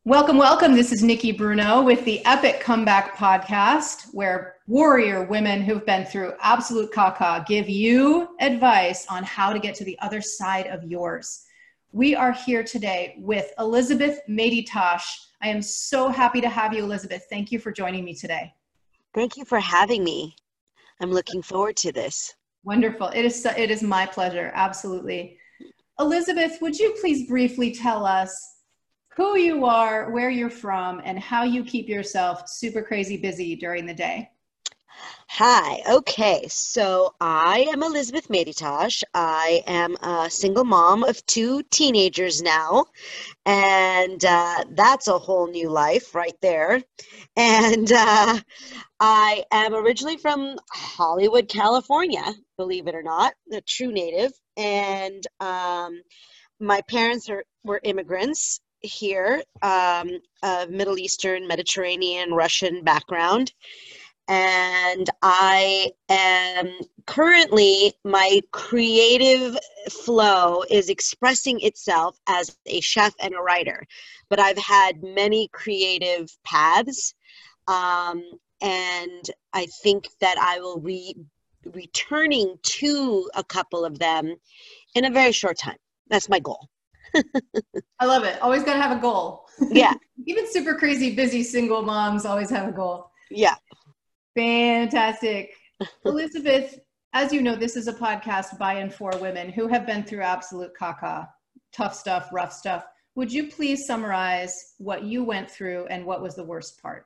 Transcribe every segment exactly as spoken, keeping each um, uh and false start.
Welcome, welcome. This is Nikki Bruno with the Epic Comeback Podcast, where warrior women who've been through absolute caca give you advice on how to get to the other side of yours. We are here today with Elizabeth Meditosh. I am so happy to have you, Elizabeth. Thank you for joining me today. Thank you for having me. I'm looking forward to this. Wonderful. It is, it is my pleasure. Absolutely. Elizabeth, would you please briefly tell us who you are, where you're from, and how you keep yourself super crazy busy during the day? Hi. Okay. So I am Elizabeth Meditosh. I am a single mom of two teenagers now, and uh, that's a whole new life right there. And uh, I am originally from Hollywood, California, believe it or not, a true native. And um, my parents are, were immigrants here, um, of Middle Eastern, Mediterranean, Russian background. And I am currently, my creative flow is expressing itself as a chef and a writer. But I've had many creative paths. Um, and I think that I will be returning to a couple of them in a very short time. That's my goal. I love it. Always got to have a goal. Yeah. Even super crazy, busy single moms always have a goal. Yeah. Fantastic. Elizabeth, as you know, this is a podcast by and for women who have been through absolute caca, tough stuff, rough stuff. Would you please summarize what you went through and what was the worst part?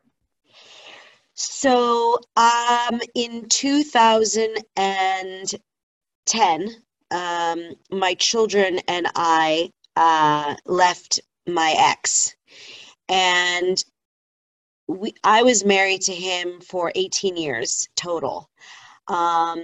So um, in two thousand ten, um, my children and I uh, left my ex. And we, I was married to him for eighteen years total. Um,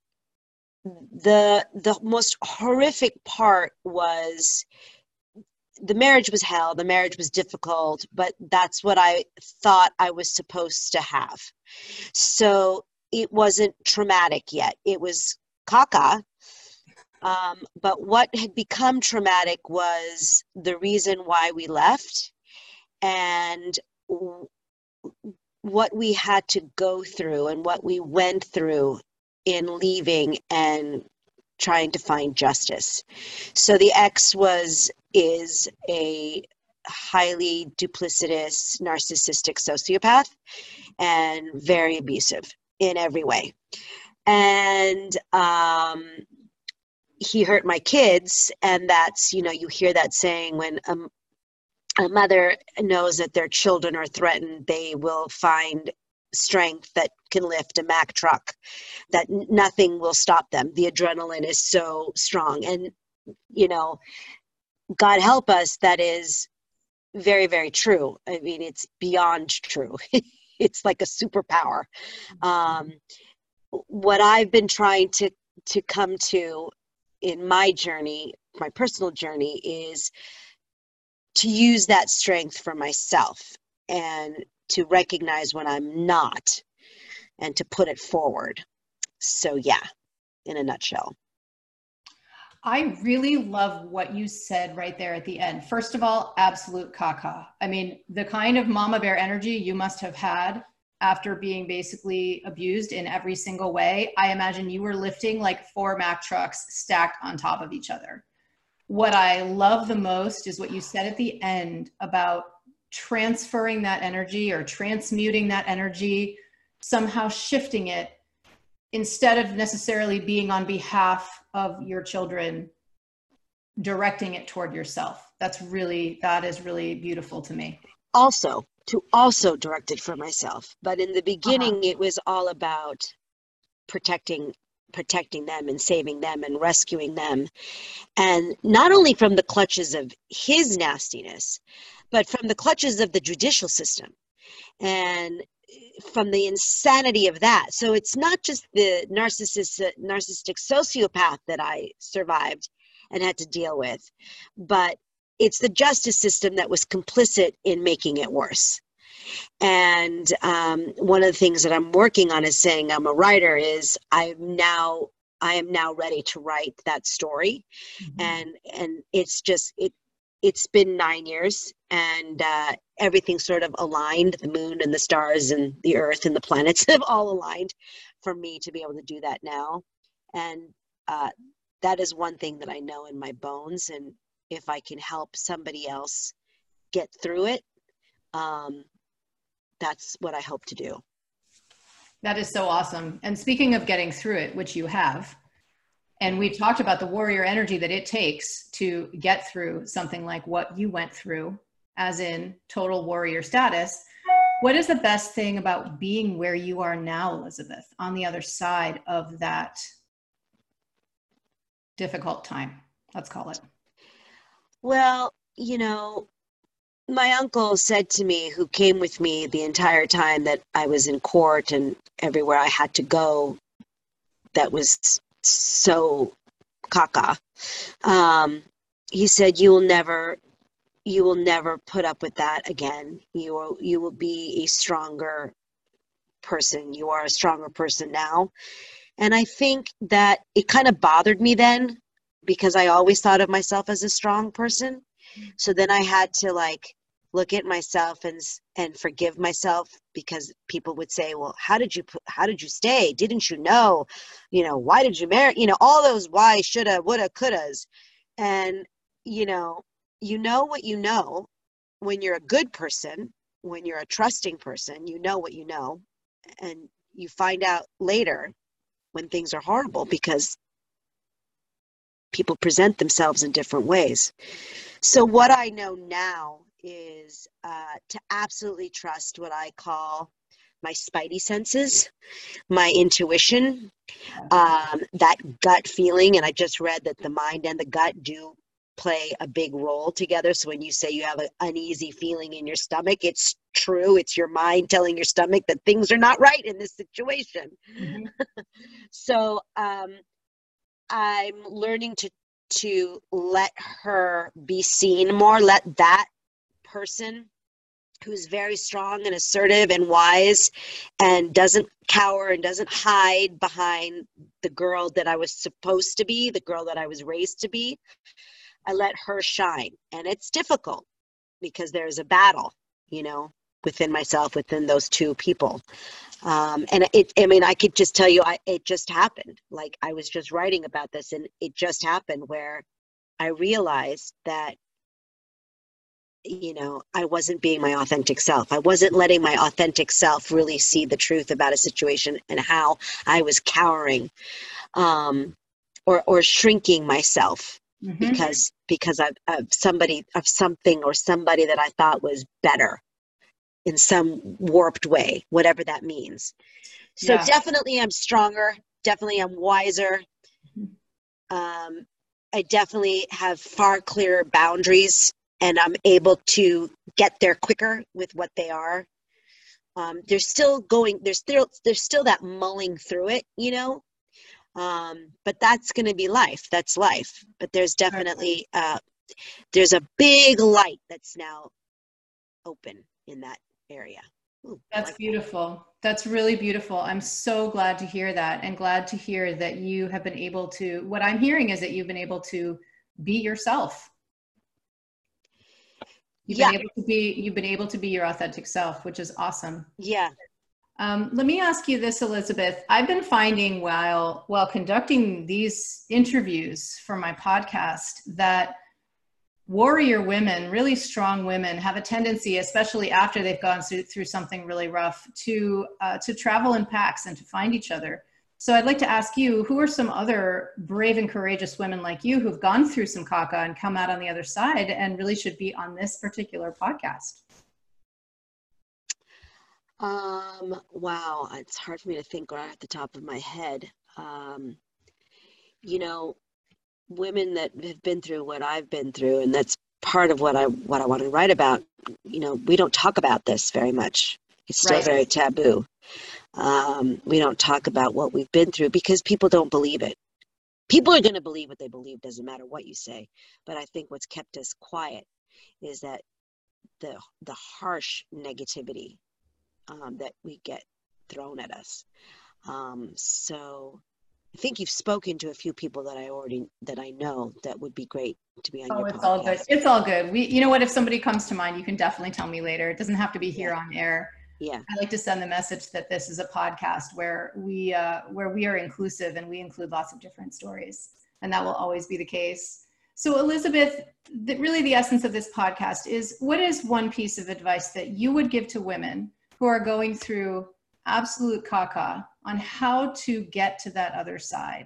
the the most horrific part was the marriage was hell. The marriage was difficult, but that's what I thought I was supposed to have. So it wasn't traumatic yet. It was caca. Um, but what had become traumatic was the reason why we left and w- what we had to go through and what we went through in leaving and trying to find justice. So the ex was, is a highly duplicitous, narcissistic sociopath and very abusive in every way. And um, he hurt my kids. And that's, you know, you hear that saying when um, a mother knows that their children are threatened, they will find strength that can lift a Mack truck, that nothing will stop them. The adrenaline is so strong. And, you know, God help us, that is very, very true. I mean, it's beyond true. It's like a superpower. Um, what I've been trying to, to come to in my journey, my personal journey, is to use that strength for myself and to recognize when I'm not and to put it forward. So yeah, in a nutshell. I really love what you said right there at the end. First of all, absolute caca. I mean, the kind of mama bear energy you must have had after being basically abused in every single way. I imagine you were lifting like four Mack trucks stacked on top of each other. What I love the most is what you said at the end about transferring that energy or transmuting that energy, somehow shifting it instead of necessarily being on behalf of your children, directing it toward yourself. That's really, that is really beautiful to me. Also, to also direct it for myself. But in the beginning, Uh-huh. it was all about protecting protecting them and saving them and rescuing them. And not only from the clutches of his nastiness, but from the clutches of the judicial system and from the insanity of that. So it's not just the narcissist, narcissistic sociopath that I survived and had to deal with, but it's the justice system that was complicit in making it worse. And um, one of the things that I'm working on is saying I'm a writer is I'm now I am now ready to write that story. Mhm. And and it's just it it's been nine years and uh, everything sort of aligned. The moon and the stars and the earth and the planets have all aligned for me to be able to do that now. And uh, that is one thing that I know in my bones. And if I can help somebody else get through it, um, that's what I hope to do. That is so awesome. And speaking of getting through it, which you have, and we talked about the warrior energy that it takes to get through something like what you went through, as in total warrior status. What is the best thing about being where you are now, Elizabeth, on the other side of that difficult time? Let's call it. Well, you know, my uncle said to me, who came with me the entire time that I was in court and everywhere I had to go, that was so caca. Um, he said, "You will never, you will never put up with that again. You will, you will be a stronger person. You are a stronger person now." And I think that it kind of bothered me then, because I always thought of myself as a strong person. So then I had to like look at myself and and forgive myself, because people would say, "Well, how did you put, how did you stay? Didn't you know? You know, why did you marry?" You know, all those why, shoulda, woulda, couldas. And you know, you know what you know when you're a good person, when you're a trusting person, you know what you know, and you find out later when things are horrible, because people present themselves in different ways. So what I know now is uh, to absolutely trust what I call my spidey senses, my intuition, um, that gut feeling. And I just read that the mind and the gut do play a big role together. So when you say you have an uneasy feeling in your stomach, it's true. It's your mind telling your stomach that things are not right in this situation. Mm-hmm. So um, I'm learning to to let her be seen more, let that person who's very strong and assertive and wise and doesn't cower and doesn't hide behind the girl that I was supposed to be, the girl that I was raised to be, I let her shine. And it's difficult because there's a battle, you know, within myself, within those two people. Um, and it, I mean, I could just tell you, I, it just happened. Like I was just writing about this, and it just happened where I realized that, you know, I wasn't being my authentic self. I wasn't letting my authentic self really see the truth about a situation and how I was cowering, um, or, or shrinking myself mm-hmm. because, because of, of somebody, of something or somebody that I thought was better in some warped way, whatever that means. So yeah. Definitely I'm stronger. Definitely I'm wiser. Um, I definitely have far clearer boundaries, and I'm able to get there quicker with what they are. Um, they're still going, there's still, there's still that mulling through it, you know, um, but that's going to be life. That's life. But there's definitely, uh, there's a big light that's now open in that area. Ooh, that's like beautiful. That. That's really beautiful. I'm so glad to hear that, and glad to hear that you have been able to, what I'm hearing is that you've been able to be yourself. You've yeah. been able to be, you've been able to be your authentic self, which is awesome. Yeah. Um, let me ask you this, Elizabeth. I've been finding while, while conducting these interviews for my podcast that warrior women, really strong women, have a tendency, especially after they've gone through, through something really rough, to uh, to travel in packs and to find each other. So I'd like to ask you, who are some other brave and courageous women like you who've gone through some caca and come out on the other side and really should be on this particular podcast? Um, wow, it's hard for me to think right off the top of my head. Um, you know, women that have been through what I've been through, and that's part of what I what I want to write about. You know, we don't talk about this very much. It's still right. very taboo. Um, we don't talk about what we've been through because people don't believe it. People are going to believe what they believe, doesn't matter what you say. But I think what's kept us quiet is that the the harsh negativity um, that we get thrown at us. Um, so I think you've spoken to a few people that I already, that I know that would be great to be on Oh, your it's all good. podcast. It's all good. We, you know what, if somebody comes to mind, you can definitely tell me later. It doesn't have to be here Yeah. on air. Yeah. I like to send the message that this is a podcast where we, uh, where we are inclusive and we include lots of different stories, and that will always be the case. So Elizabeth, the, really the essence of this podcast is, what is one piece of advice that you would give to women who are going through absolute caca on how to get to that other side?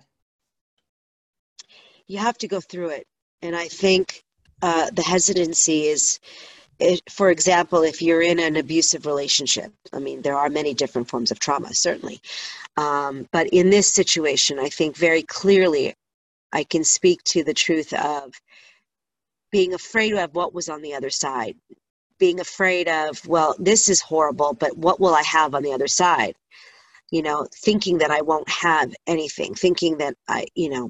You have to go through it. And I think uh, the hesitancy is, it, for example, if you're in an abusive relationship, I mean, there are many different forms of trauma, certainly. Um, but in this situation, I think very clearly I can speak to the truth of being afraid of what was on the other side, being afraid of, well, this is horrible, but what will I have on the other side? You know, thinking that I won't have anything, thinking that I, you know,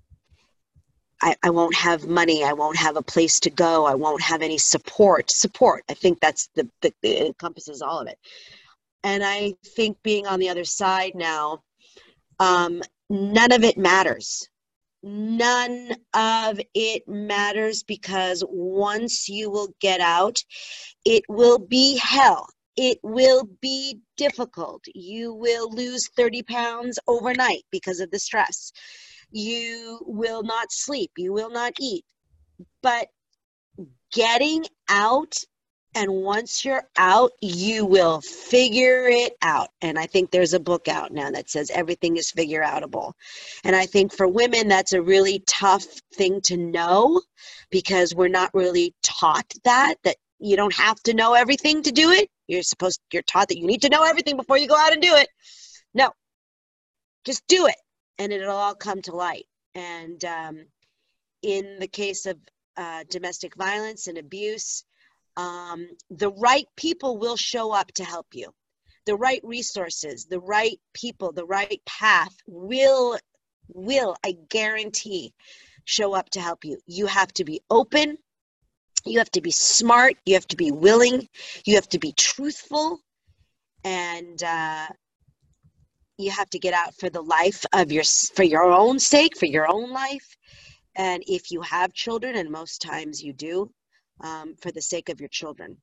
I, I won't have money, I won't have a place to go, I won't have any support. Support, I think that's the, the it encompasses all of it. And I think being on the other side now, um, none of it matters. None of it matters, because once you will get out, it will be hell. It will be difficult. You will lose thirty pounds overnight because of the stress. You will not sleep. You will not eat. But getting out, and once you're out, you will figure it out. And I think there's a book out now that says everything is figure outable. And I think for women, that's a really tough thing to know, because we're not really taught that, that you don't have to know everything to do it. You're supposed, you're taught that you need to know everything before you go out and do it. No, just do it, and it'll all come to light. And um, in the case of uh, domestic violence and abuse, um, the right people will show up to help you. The right resources, the right people, the right path will, will, I guarantee, show up to help you. You have to be open. You have to be smart. You have to be willing. You have to be truthful. And uh, you have to get out for the life of your, for your own sake, for your own life. And if you have children, and most times you do, um, for the sake of your children.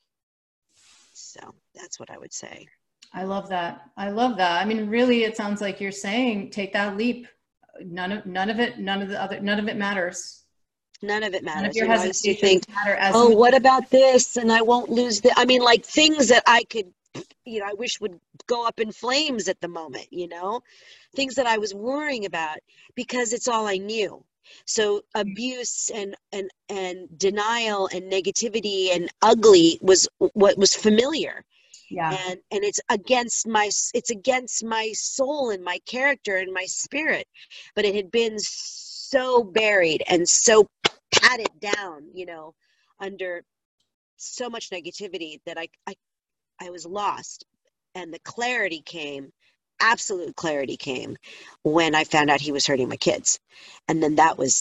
So that's what I would say. I love that. I love that. I mean, really, it sounds like you're saying, take that leap. None of, none of it, none of the other, none of it matters. None of it matters. None of your you know, I used to hesitations think, matter as oh, much. what about this? And I won't lose the, I mean, like things that I could, you know, I wish would go up in flames at the moment, you know, things that I was worrying about, because it's all I knew. So abuse and, and, and denial and negativity and ugly was what was familiar. Yeah. And, and it's against my, it's against my soul and my character and my spirit, but it had been so buried and so patted down, you know, under so much negativity that I, I, I was lost. And the clarity came, absolute clarity came when I found out he was hurting my kids. And then that was,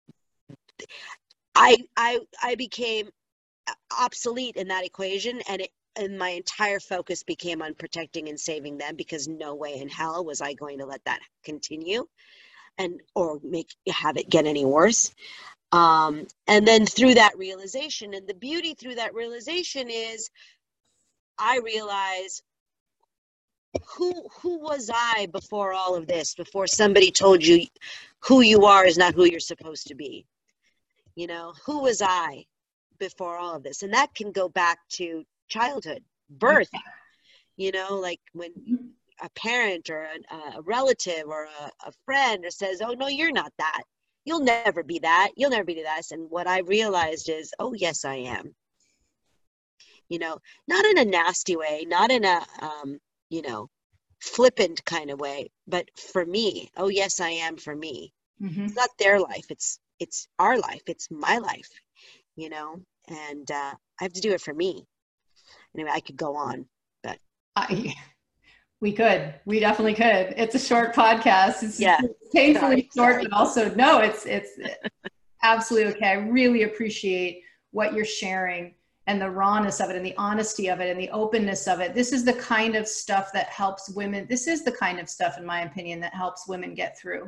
I, I, I became obsolete in that equation, and it, and my entire focus became on protecting and saving them, because no way in hell was I going to let that continue and, or make, have it get any worse. Um, and then through that realization, and the beauty through that realization is I realized, who, who was I before all of this, before somebody told you who you are is not who you're supposed to be. You know, who was I before all of this? And that can go back to childhood, birth, you know, like when a parent or a, a relative or a, a friend says, oh, no, you're not that. You'll never be that. You'll never be that. And what I realized is, oh, yes, I am. You know, not in a nasty way, not in a, um, you know, flippant kind of way, but for me, oh, yes, I am for me. Mm-hmm. It's not their life. It's, it's our life. It's my life, you know, and uh, I have to do it for me. Anyway, I could go on, but. I, we could, we definitely could. It's a short podcast. It's yeah. painfully sorry, short, sorry. but also, no, it's, it's absolutely okay. I really appreciate what you're sharing and the rawness of it and the honesty of it and the openness of it. This is the kind of stuff that helps women. This is the kind of stuff, in my opinion, that helps women get through.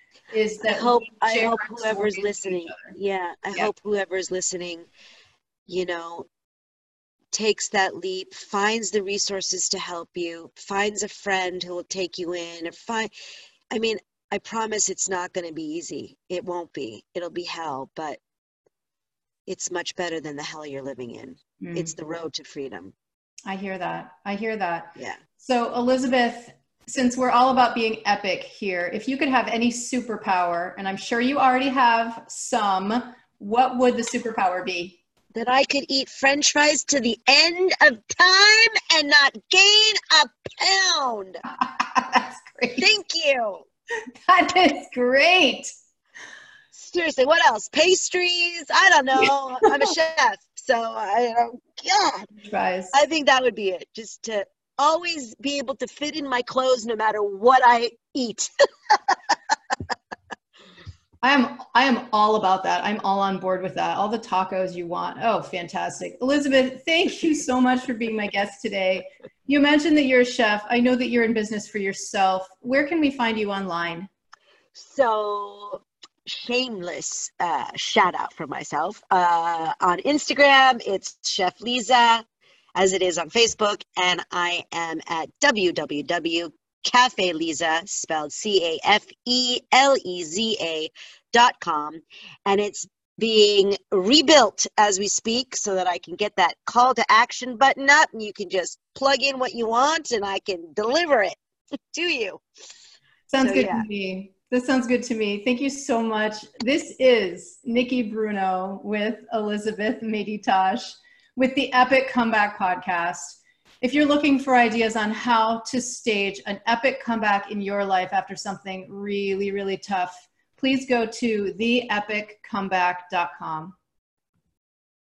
is I that hope, we I share hope our whoever's stories with each listening, other. yeah, I Yeah. hope whoever's listening, you know, takes that leap, finds the resources to help you, finds a friend who will take you in, or find, I mean, I promise it's not going to be easy. It won't be. It'll be hell, but it's much better than the hell you're living in. Mm. It's the road to freedom. I hear that. I hear that. Yeah. So Elizabeth, since we're all about being epic here, if you could have any superpower, and I'm sure you already have some, what would the superpower be? That I could eat French fries to the end of time and not gain a pound. That's great. Thank you. That is great. Seriously, what else? Pastries? I don't know. I'm a chef, so I don't. God, Fries. I think that would be it. Just to always be able to fit in my clothes no matter what I eat. I am I am all about that. I'm all on board with that. All the tacos you want. Oh, fantastic. Elizabeth, thank you so much for being my guest today. You mentioned that you're a chef. I know that you're in business for yourself. Where can we find you online? So, shameless uh, shout out for myself. Uh, on Instagram, it's Chef Lisa, as it is on Facebook, and I am at w w w dot cafe leza, spelled C A F E L E Z A dot com, and it's being rebuilt as we speak so that I can get that call to action button up, and you can just plug in what you want, and I can deliver it to you. Sounds So, good yeah. to me. This sounds good to me. Thank you so much. This is Nikki Bruno with Elizabeth Meditash with the Epic Comeback Podcast. If you're looking for ideas on how to stage an epic comeback in your life after something really, really tough, please go to the epic comeback dot com.